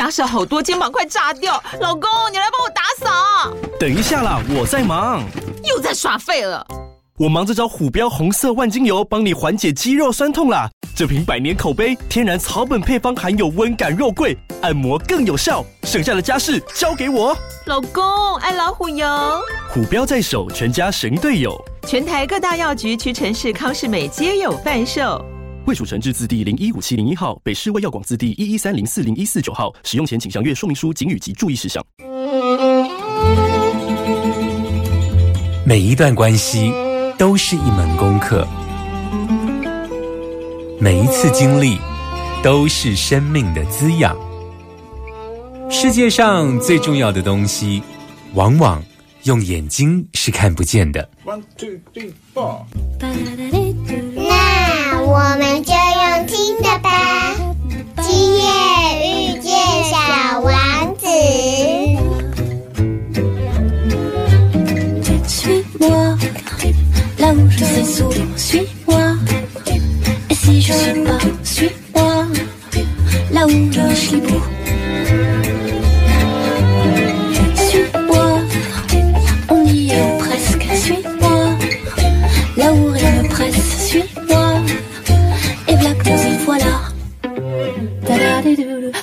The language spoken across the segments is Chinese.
家事好多，肩膀快炸掉。老公，你来帮我打扫。 等一下啦，我在忙。 又在耍废了。 我忙着找虎标红色万金油，帮你缓解肌肉酸痛啦。这瓶100年口碑，天然草本配方，含有温感肉桂，按摩更有效。剩下的家事交给我。 老公，爱老虎油。 虎标在手，全家神队友。 全台各大药局、屈臣氏、康是美皆有贩售。 卫署成字字第015701号，北市卫药广字第113040149号。使用前请详阅说明书、警语及注意事项。 每一段关系都是一门功课，每一次经历都是生命的滋养。世界上最重要的东西，往往用眼睛是看不见的。 1, 2, 3, 4。 那我们就用听的吧。今夜遇见小王子。 Suis-moi, là où je suis sourd, suis-moi. Et si je suis pas, suis-moi, là où je suis beau. Suis-moi, on y est presque, suis-moi, là où rien ne presse, suis-moi. Et voilà que nous y voilà. Da-da-di-do-do.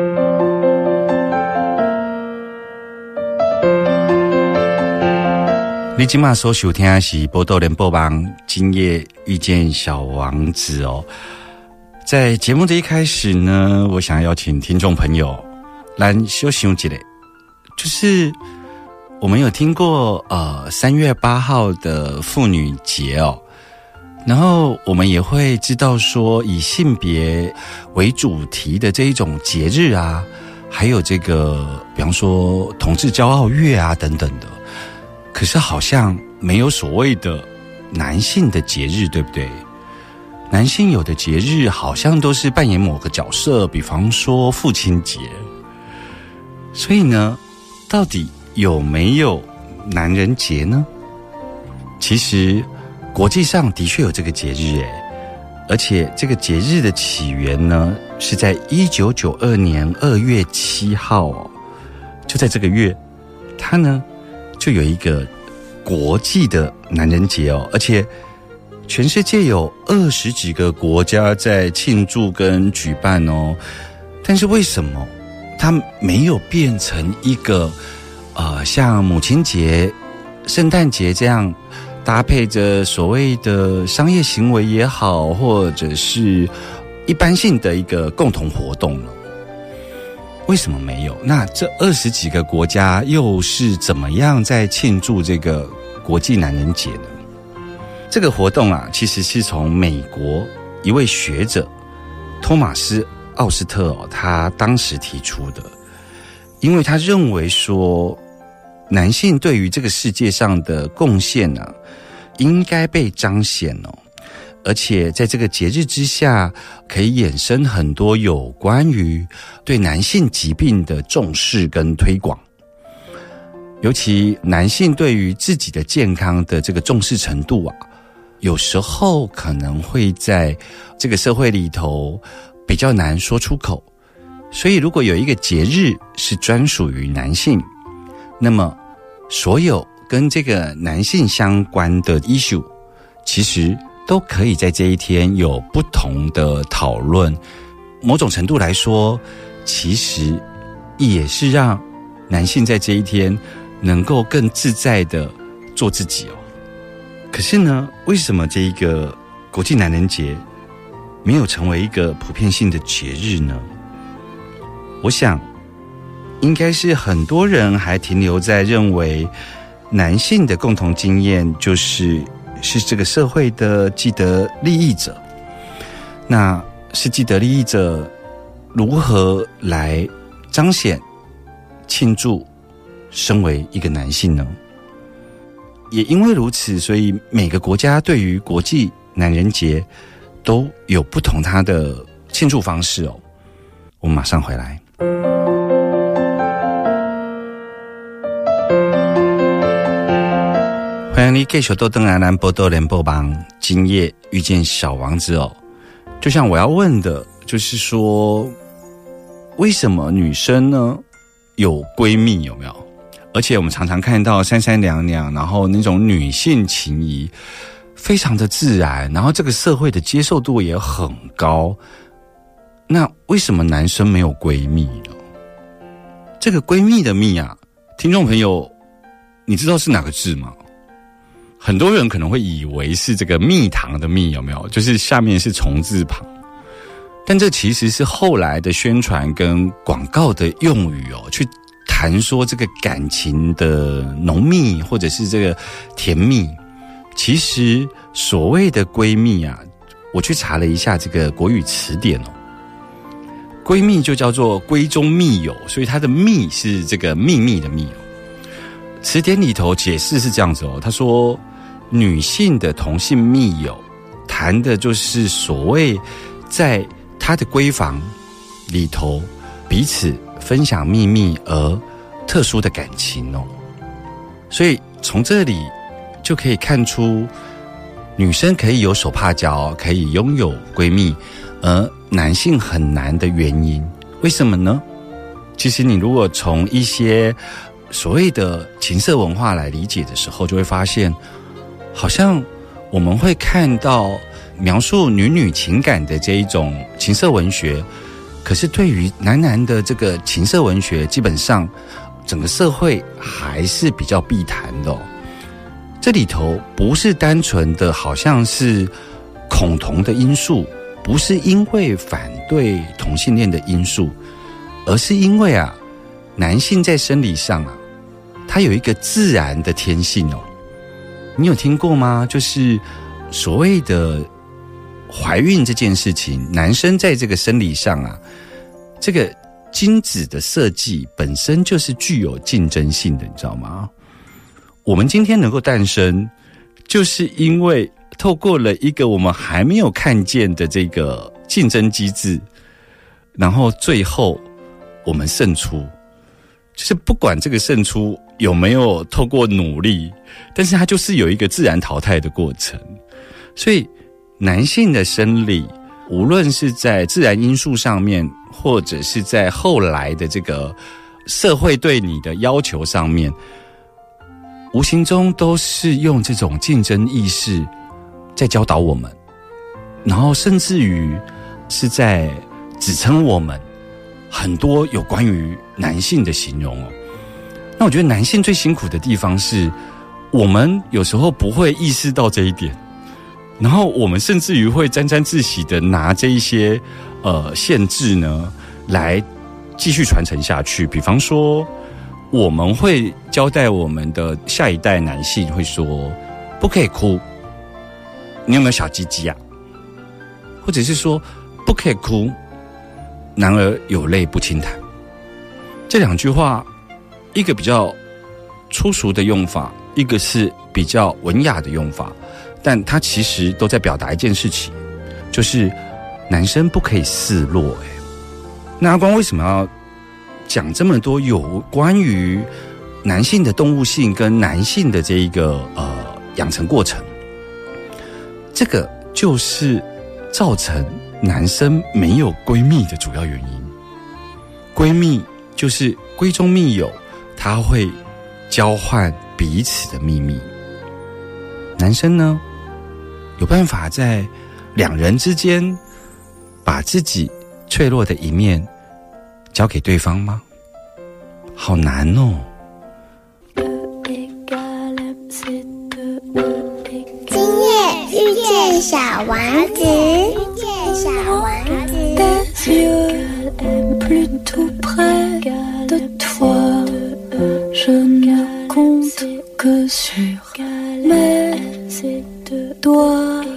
你今晚所收听的是报道联播网今夜遇见小王子哦。在节目的一开始呢，我想邀请听众朋友来休息一下，就是我们有听过3月8号的妇女节哦，然后我们也会知道说以性别为主题的这一种节日啊，还有这个比方说同志骄傲月啊等等的。可是好像没有所谓的男性的节日，对不对？男性有的节日好像都是扮演某个角色，比方说父亲节。所以呢，到底有没有男人节呢？其实国际上的确有这个节日耶，而且这个节日的起源呢是在1992年2月7号哦，就在这个月，它呢就有一个国际的男人节哦，而且全世界有20几个国家在庆祝跟举办哦。但是为什么它没有变成一个像母亲节、圣诞节这样搭配着所谓的商业行为也好，或者是一般性的一个共同活动呢？为什么没有？那这20几个国家又是怎么样在庆祝这个国际男人节呢？这个活动啊，其实是从美国一位学者托马斯·奥斯特他当时提出的，因为他认为说，男性对于这个世界上的贡献啊，应该被彰显哦。而且在这个节日之下，可以衍生很多有关于对男性疾病的重视跟推广，尤其男性对于自己的健康的这个重视程度啊，有时候可能会在这个社会里头比较难说出口。所以如果有一个节日是专属于男性，那么所有跟这个男性相关的 issue 其实都可以在这一天有不同的讨论。某种程度来说，其实也是让男性在这一天能够更自在的做自己哦。可是呢，为什么这一个国际男人节没有成为一个普遍性的节日呢？我想应该是很多人还停留在认为男性的共同经验是这个社会的既得利益者。那是既得利益者如何来彰显庆祝身为一个男性呢？也因为如此，所以每个国家对于国际男人节都有不同它的庆祝方式哦。我们马上回来。欢迎你继续都登来咱报道联播网今夜遇见小王子哦。就像我要问的，就是说， 为什么女生呢有闺蜜，有没有？而且我们常常看到三三两两，然后那种女性情谊非常的自然，然后这个社会的接受度也很高。那为什么男生没有闺蜜呢？这个闺蜜的蜜啊，听众朋友，你知道是哪个字吗？很多人可能会以为是这个蜜糖的蜜，有没有？就是下面是虫字旁。但这其实是后来的宣传跟广告的用语哦，去谈说这个感情的浓密或者是这个甜蜜。其实所谓的闺蜜啊，我去查了一下这个国语词典哦，闺蜜就叫做闺中密友，所以它的密是这个秘密的密哦。词典里头解释是这样子哦，他说女性的同性密友谈的就是所谓在她的闺房里头彼此分享秘密而特殊的感情哦。所以从这里就可以看出女生可以有手帕交，可以拥有闺蜜，而男性很难的原因，为什么呢？其实你如果从一些所谓的情色文化来理解的时候，就会发现好像我们会看到描述女女情感的这一种情色文学，可是对于男男的这个情色文学，基本上整个社会还是比较避谈的哦。这里头不是单纯的好像是恐同的因素，不是因为反对同性恋的因素，而是因为啊，男性在生理上啊，他有一个自然的天性哦。你有听过吗？就是所谓的怀孕这件事情，男生在这个生理上啊，这个精子的设计本身就是具有竞争性的，你知道吗？我们今天能够诞生，就是因为透过了一个我们还没有看见的这个竞争机制，然后最后我们胜出。就是不管这个胜出有没有透过努力，但是它就是有一个自然淘汰的过程。所以男性的生理，无论是在自然因素上面，或者是在后来的这个社会对你的要求上面，无形中都是用这种竞争意识在教导我们，然后甚至于是在指称我们很多有关于男性的形容哦。那我觉得男性最辛苦的地方是，我们有时候不会意识到这一点，然后我们甚至于会沾沾自喜的拿这一些限制呢来继续传承下去。比方说，我们会交代我们的下一代男性会说，不可以哭，你有没有小鸡鸡啊？或者是说，不可以哭，男儿有泪不轻弹。这两句话，一个比较粗俗的用法，一个是比较文雅的用法，但它其实都在表达一件事情，就是男生不可以示弱。那阿光为什么要讲这么多有关于男性的动物性跟男性的这一个养成过程？这个就是造成男生没有闺蜜的主要原因。闺蜜就是闺中密友，他会交换彼此的秘密。男生呢，有办法在两人之间把自己脆弱的一面交给对方吗？好难哦。 今夜遇见小王子，遇见小王子。 Plutôt près de toi, je ne compte que sur mes doigts.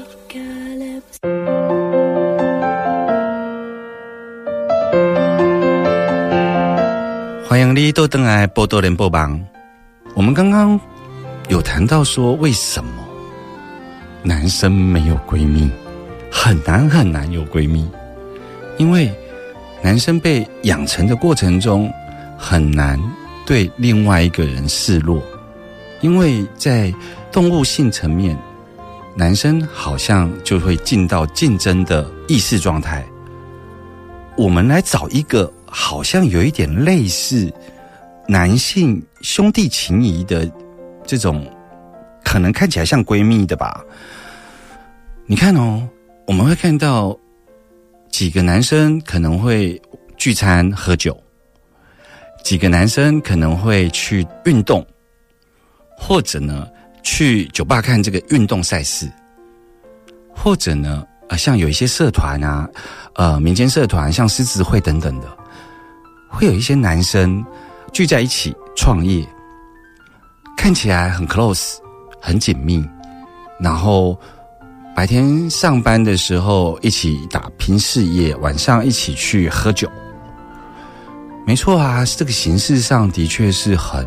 欢迎你都回来报道联播网。我们刚刚有谈到说，为什么男生没有闺蜜，很难很难有闺蜜，因为男生被养成的过程中很难对另外一个人示弱，因为在动物性层面，男生好像就会进到竞争的意识状态。我们来找一个好像有一点类似男性兄弟情谊的这种，可能看起来像闺蜜的吧。你看哦，我们会看到几个男生可能会聚餐喝酒，几个男生可能会去运动，或者呢去酒吧看这个运动赛事，或者呢像有一些社团啊，民间社团像狮子会等等的，会有一些男生聚在一起创业，看起来很 close 很紧密，然后白天上班的时候一起打拼事业，晚上一起去喝酒。没错啊，这个形式上的确是很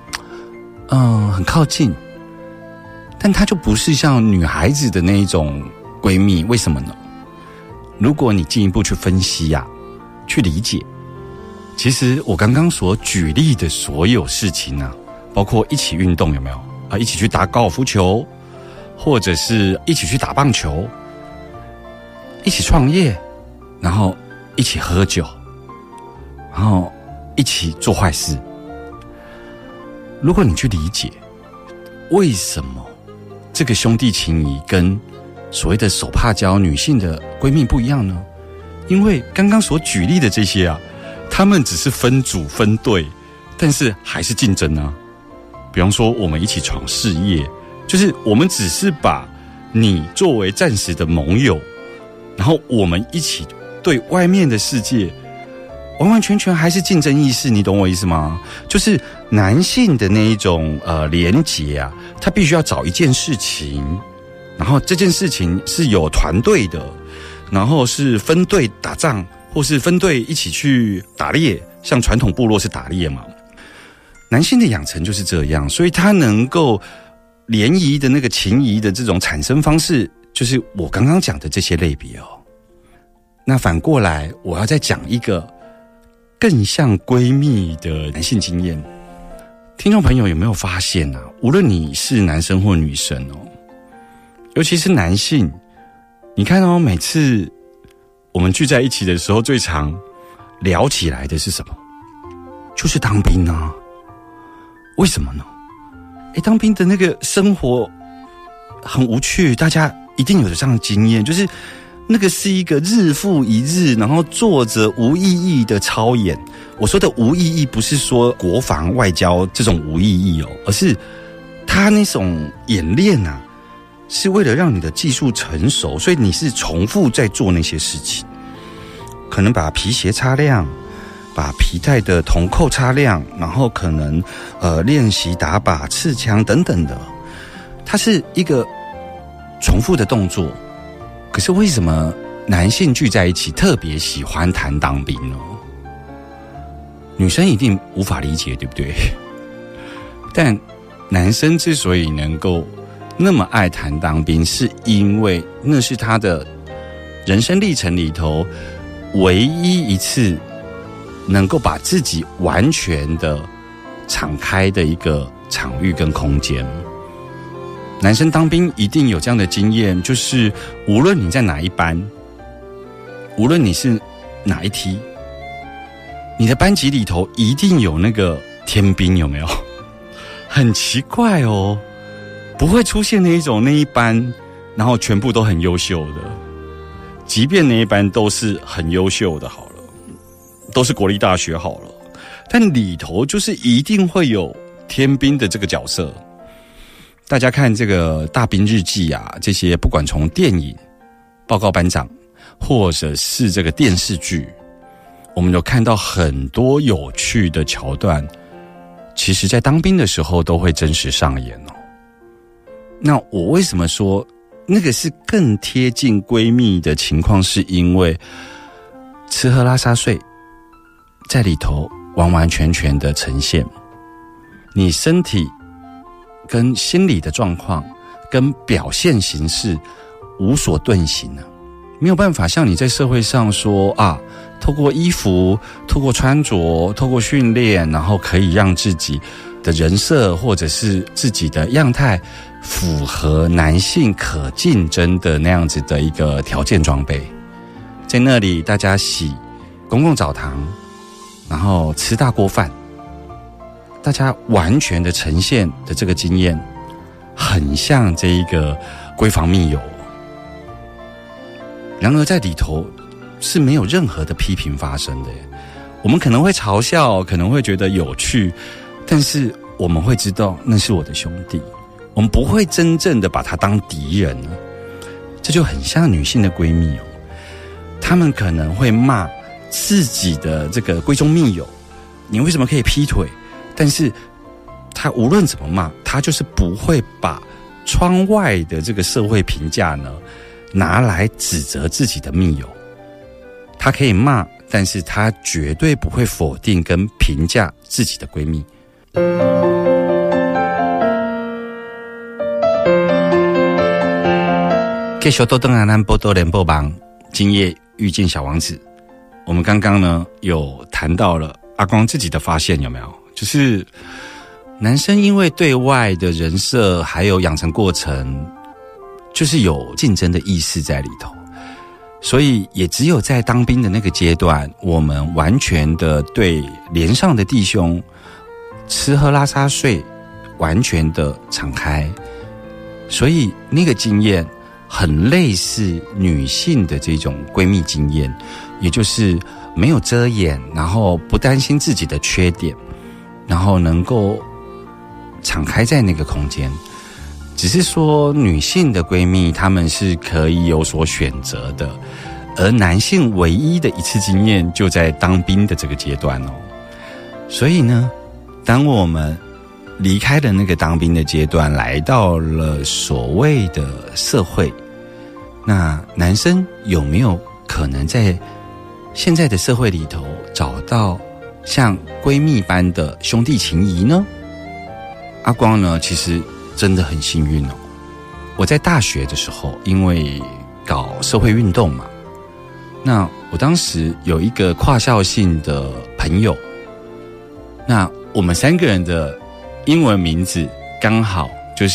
靠近，但它就不是像女孩子的那一种闺蜜。为什么呢？如果你进一步去分析啊，去理解，其实我刚刚所举例的所有事情啊，包括一起运动有没有啊？一起去打高尔夫球，或者是一起去打棒球，一起创业，然后一起喝酒，然后一起做坏事。如果你去理解为什么这个兄弟情谊跟所谓的手帕交女性的闺蜜不一样呢？因为刚刚所举例的这些啊，他们只是分组分队，但是还是竞争啊。比方说我们一起闯事业，就是我们只是把你作为暂时的盟友，然后我们一起对外面的世界完完全全还是竞争意识，你懂我意思吗？就是男性的那一种连结啊，他必须要找一件事情，然后这件事情是有团队的，然后是分队打仗，或是分队一起去打猎，像传统部落是打猎嘛。男性的养成就是这样，所以他能够联谊的那个情谊的这种产生方式，就是我刚刚讲的这些类别哦。那反过来，我要再讲一个更像闺蜜的男性经验。听众朋友有没有发现啊？无论你是男生或女生哦，尤其是男性，你看哦，每次我们聚在一起的时候，最常聊起来的是什么？就是当兵啊。为什么呢？当兵的那个生活很无趣，大家一定有这样的经验，就是那个是一个日复一日，然后做着无意义的操演。我说的无意义，不是说国防外交这种无意义哦，而是他那种演练啊，是为了让你的技术成熟，所以你是重复在做那些事情。可能把皮鞋擦亮，把皮带的铜扣擦亮，然后可能练习打靶、刺枪等等的，它是一个重复的动作。可是为什么男性聚在一起特别喜欢谈当兵呢？女生一定无法理解，对不对？但男生之所以能够那么爱谈当兵，是因为那是他的人生历程里头唯一一次能够把自己完全的敞开的一个场域跟空间。男生当兵一定有这样的经验，就是无论你在哪一班，无论你是哪一梯，你的班级里头一定有那个天兵，有没有？很奇怪哦，不会出现那一班然后全部都很优秀的，即便那一班都是很优秀的好了，都是国立大学好了，但里头就是一定会有天兵的这个角色。大家看这个大兵日记啊，这些不管从电影报告班长或者是这个电视剧，我们有看到很多有趣的桥段，其实在当兵的时候都会真实上演哦。那我为什么说那个是更贴近闺蜜的情况，是因为吃喝拉撒睡在里头完完全全的呈现，你身体跟心理的状况跟表现形式无所遁形啊，没有办法像你在社会上说啊，透过衣服，透过穿着，透过训练，然后可以让自己的人设或者是自己的样态符合男性可竞争的那样子的一个条件装备。在那里大家洗公共澡堂， 然后吃大锅饭，大家完全的呈现的这个经验，很像这一个闺房密友。然而在里头是没有任何的批评发生的，我们可能会嘲笑，可能会觉得有趣，但是我们会知道那是我的兄弟，我们不会真正的把他当敌人呢。这就很像女性的闺蜜哦，她们可能会骂自己的这个闺中密友，你为什么可以劈腿？但是她无论怎么骂，她就是不会把窗外的这个社会评价呢拿来指责自己的密友。她可以骂，但是她绝对不会否定跟评价自己的闺蜜。继续都登咱波多连播帮今夜遇见小王子。我们刚刚呢有谈到了阿光自己的发现，有没有？就是男生因为对外的人设还有养成过程，就是有竞争的意识在里头，所以也只有在当兵的那个阶段，我们完全的对连上的弟兄吃喝拉撒睡完全的敞开，所以那个经验很类似女性的这种闺蜜经验，也就是没有遮掩，然后不担心自己的缺点，然后能够敞开在那个空间。只是说女性的闺蜜她们是可以有所选择的，而男性唯一的一次经验就在当兵的这个阶段哦。所以呢，当我们离开了那个当兵的阶段，来到了所谓的社会，那男生有没有可能在现在的社会里头找到像闺蜜般的兄弟情谊呢？阿光呢，其实真的很幸运哦。我在大学的时候，因为搞社会运动嘛，那我当时有一个跨校性的朋友，那我们三个人的英文名字刚好就是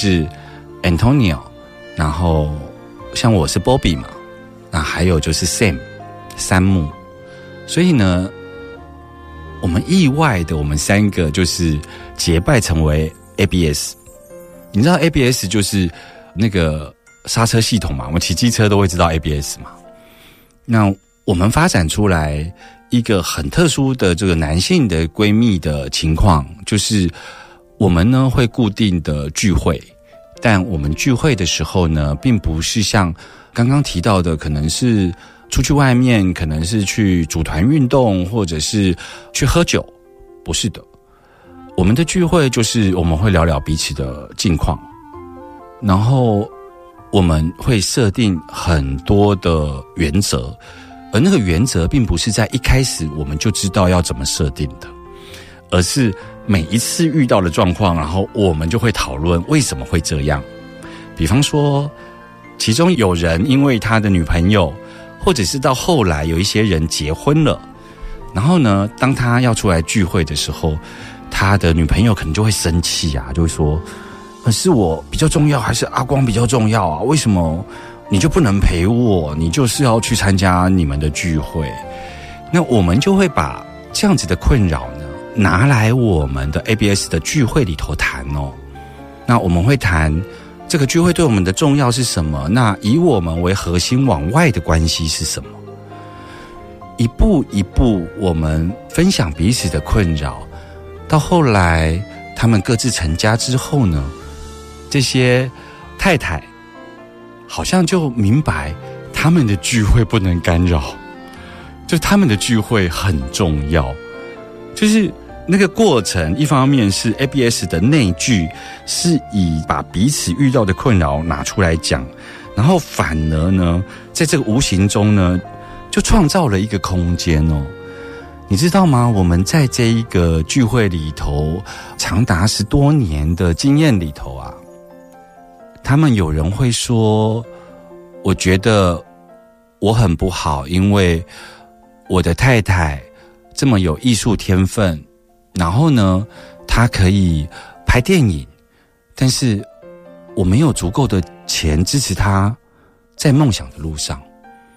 Antonio， 然后像我是 Bobby 嘛，那还有就是 Sam 山姆，所以呢，我们意外的我们三个就是结拜成为 ABS。 你知道 ABS 就是那个刹车系统嘛，我们骑机车都会知道 ABS 嘛。那我们发展出来一个很特殊的这个男性的闺蜜的情况，就是我们呢会固定的聚会，但我们聚会的时候呢，并不是像刚刚提到的，可能是出去外面，可能是去组团运动，或者是去喝酒，不是的。我们的聚会就是我们会聊聊彼此的近况，然后我们会设定很多的原则，而那个原则并不是在一开始我们就知道要怎么设定的，而是每一次遇到的状况，然后我们就会讨论为什么会这样。比方说，其中有人因为他的女朋友，或者是到后来有一些人结婚了，然后呢，当他要出来聚会的时候，他的女朋友可能就会生气啊，就会说，是我比较重要还是阿光比较重要啊？为什么你就不能陪我？你就是要去参加你们的聚会。那我们就会把这样子的困扰呢拿来我们的 ABS 的聚会里头谈哦。那我们会谈这个聚会对我们的重要是什么，那以我们为核心往外的关系是什么，一步一步我们分享彼此的困扰，到后来他们各自成家之后呢，这些太太好像就明白他们的聚会不能干扰，就他们的聚会很重要。就是那个过程，一方面是 ABS 的内聚是以把彼此遇到的困扰拿出来讲，然后反而呢在这个无形中呢就创造了一个空间哦。你知道吗？我们在这一个聚会里头长达10多年的经验里头啊，他们有人会说，我觉得我很不好，因为我的太太这么有艺术天分，然后呢她可以拍电影，但是我没有足够的钱支持她在梦想的路上。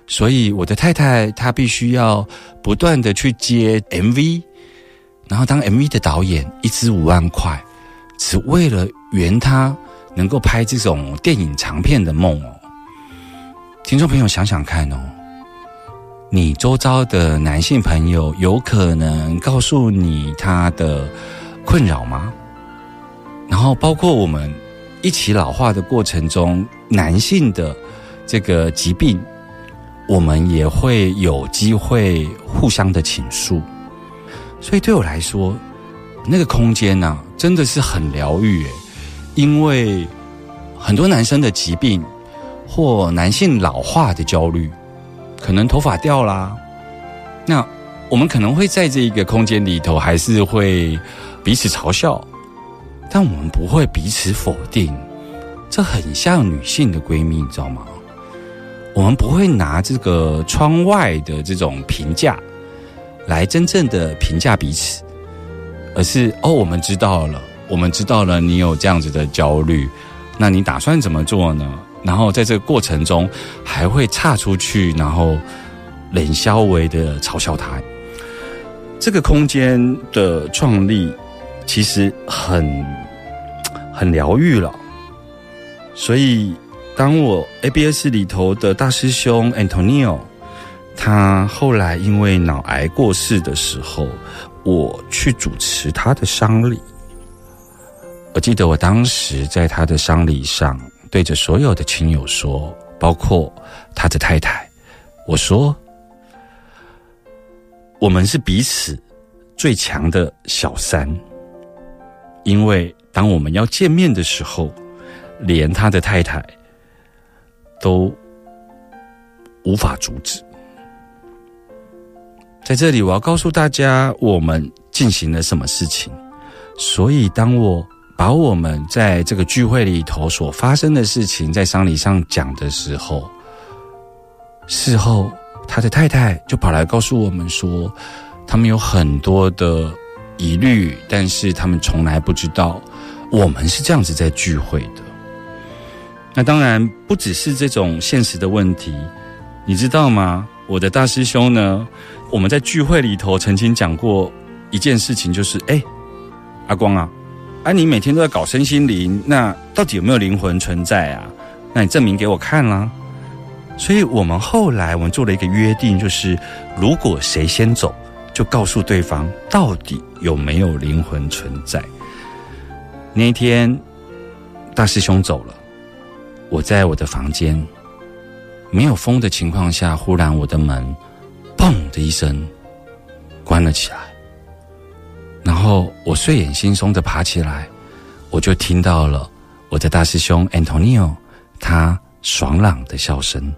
所以我的太太她必须要不断的去接 MV， 然后当 MV 的导演1支5万块，只为了圆她能够拍这种电影长片的梦哦。听众朋友想想看哦，你周遭的男性朋友有可能告诉你他的困扰吗？然后包括我们一起老化的过程中，男性的这个疾病，我们也会有机会互相的倾诉。所以对我来说，那个空间啊，真的是很疗愈耶。因为很多男生的疾病或男性老化的焦虑，可能头发掉啦，那我们可能会在这一个空间里头还是会彼此嘲笑，但我们不会彼此否定。这很像女性的闺蜜，你知道吗？我们不会拿这个窗外的这种评价来真正的评价彼此，而是我们知道了你有这样子的焦虑，那你打算怎么做呢？然后在这个过程中还会岔出去，然后冷笑微的嘲笑他。这个空间的创立其实很疗愈了。所以当我 ABS 里头的大师兄 Antonio 他后来因为脑癌过世的时候，我去主持他的丧礼。我记得我当时在他的丧礼上对着所有的亲友说，包括他的太太，我说我们是彼此最强的小三，因为当我们要见面的时候，连他的太太都无法阻止。在这里我要告诉大家我们进行了什么事情。所以当我把我们在这个聚会里头所发生的事情在丧礼上讲的时候，事后他的太太就跑来告诉我们说，他们有很多的疑虑，但是他们从来不知道我们是这样子在聚会的。那当然不只是这种现实的问题，你知道吗？我的大师兄呢，我们在聚会里头曾经讲过一件事情，就是阿光啊，你每天都在搞身心灵，那到底有没有灵魂存在啊？那你证明给我看啦。所以我们后来我们做了一个约定，就是如果谁先走，就告诉对方到底有没有灵魂存在。那一天大师兄走了，我在我的房间没有风的情况下，忽然我的门砰的一声关了起来，然后我睡眼惺忪的爬起来，我就听到了我的大师兄 Antonio 他爽朗的笑声。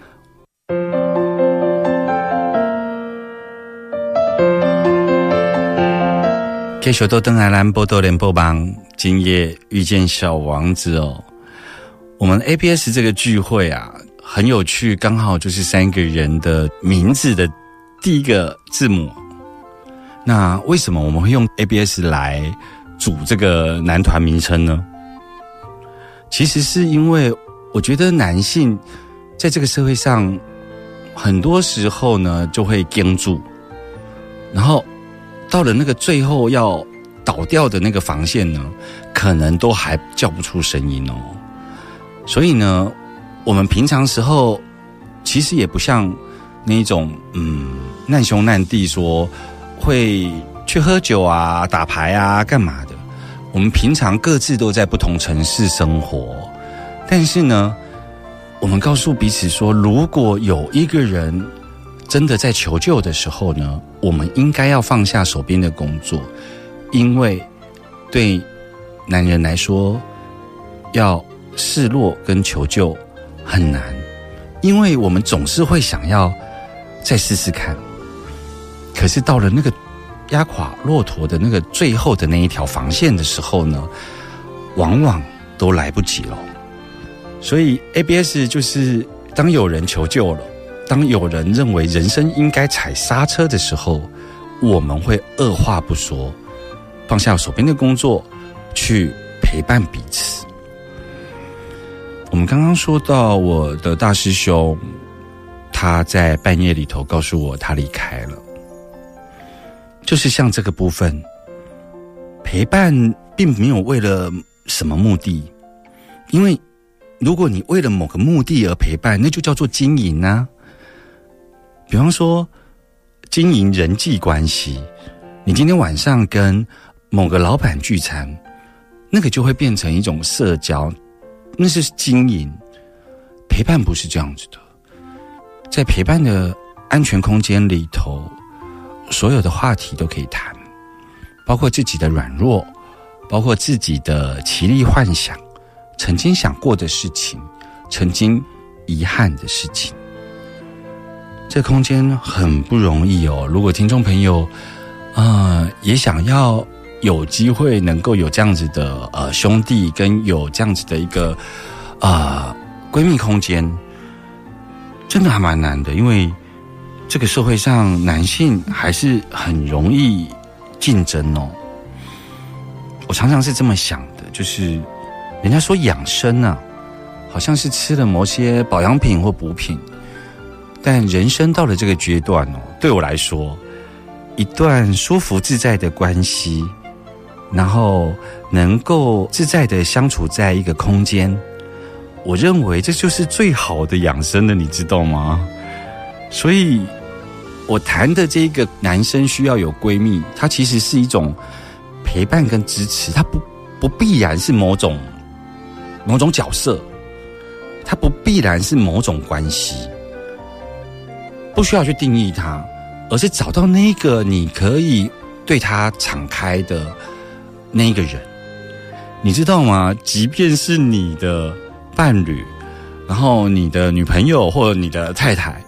继续到登来兰波多联播帮，今夜遇见小王子哦。我们 ABS 这个聚会啊，很有趣，刚好就是3个人的名字的第一个字母。那为什么我们会用 ABS 来组这个男团名称呢？其实是因为我觉得男性在这个社会上很多时候呢就会僵住，然后到了那个最后要倒掉的那个防线呢，可能都还叫不出声音哦。所以呢，我们平常时候其实也不像那种难兄难弟说会去喝酒啊、打牌啊、干嘛的。我们平常各自都在不同城市生活，但是呢，我们告诉彼此说，如果有一个人真的在求救的时候呢，我们应该要放下手边的工作，因为对男人来说，要示弱跟求救很难，因为我们总是会想要再试试看，可是到了那个压垮骆驼的那个最后的那一条防线的时候呢，往往都来不及了。所以 ABS 就是当有人求救了，当有人认为人生应该踩刹车的时候，我们会二话不说放下手边的工作去陪伴彼此。我们刚刚说到我的大师兄， 他在半夜里头告诉我他离开了。就是像这个部分，陪伴并没有为了什么目的，因为如果你为了某个目的而陪伴，那就叫做经营啊。比方说经营人际关系，你今天晚上跟某个老板聚餐，那个就会变成一种社交，那是经营。陪伴不是这样子的，在陪伴的安全空间里头，所有的话题都可以谈，包括自己的软弱，包括自己的奇力幻想，曾经想过的事情，曾经遗憾的事情。这空间很不容易哦。如果听众朋友也想要有机会能够有这样子的兄弟，跟有这样子的一个闺蜜空间，真的还蛮难的。因为这个社会上男性还是很容易竞争哦。我常常是这么想的，就是人家说养生啊，好像是吃了某些保养品或补品，但人生到了这个阶段哦，对我来说，一段舒服自在的关系，然后能够自在的相处在一个空间，我认为这就是最好的养生了，你知道吗？所以我谈的这个男生需要有闺蜜，它其实是一种陪伴跟支持，它不必然是某种角色，它不必然是某种关系，不需要去定义它，而是找到那个你可以对他敞开的那一个人。你知道吗？即便是你的伴侣，然后你的女朋友或者你的太太，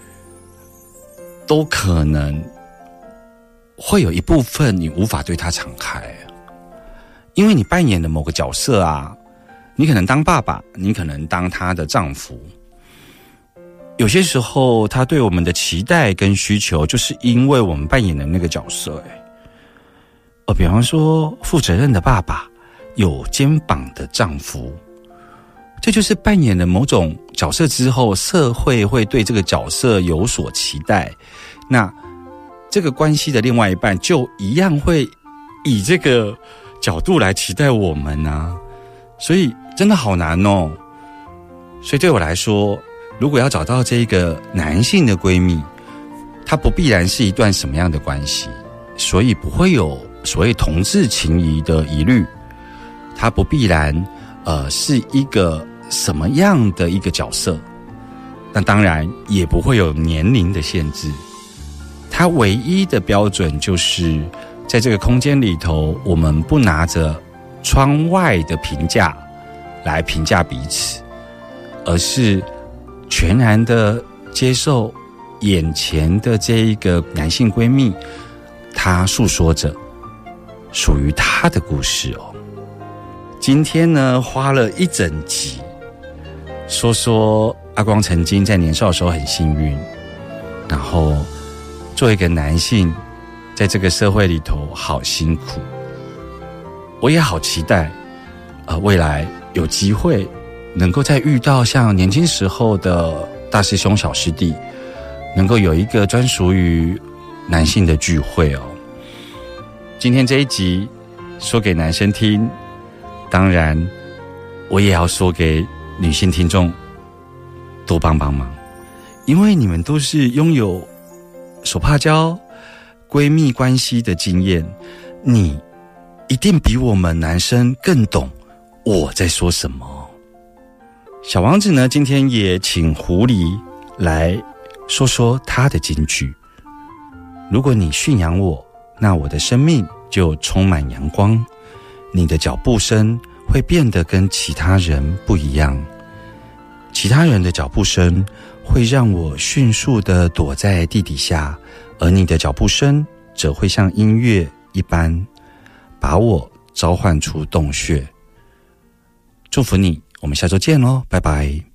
都可能会有一部分你无法对他敞开，因为你扮演的某个角色啊，你可能当爸爸，你可能当他的丈夫，有些时候他对我们的期待跟需求，就是因为我们扮演的那个角色。比方说负责任的爸爸，有肩膀的丈夫，这就是扮演了某种角色之后，社会会对这个角色有所期待，那这个关系的另外一半就一样会以这个角度来期待我们啊，所以真的好难哦。所以对我来说，如果要找到这个男性的闺蜜，它不必然是一段什么样的关系，所以不会有所谓同志情谊的疑虑，它不必然是一个什么样的一个角色，那当然也不会有年龄的限制，它唯一的标准就是在这个空间里头，我们不拿着窗外的评价来评价彼此，而是全然的接受眼前的这一个男性闺蜜，她诉说着属于她的故事哦。今天呢，花了一整集说阿光曾经在年少的时候很幸运，然后做一个男性在这个社会里头好辛苦，我也好期待未来有机会能够再遇到像年轻时候的大师兄小师弟，能够有一个专属于男性的聚会哦。今天这一集说给男生听，当然我也要说给女性听众多帮帮忙，因为你们都是拥有手帕交闺蜜关系的经验，你一定比我们男生更懂我在说什么。小王子呢，今天也请狐狸来说说他的金句。如果你驯养我，那我的生命就充满阳光，你的脚步声会变得跟其他人不一样，其他人的脚步声会让我迅速地躲在地底下，而你的脚步声则会像音乐一般把我召唤出洞穴。祝福你，我们下周见咯，拜拜。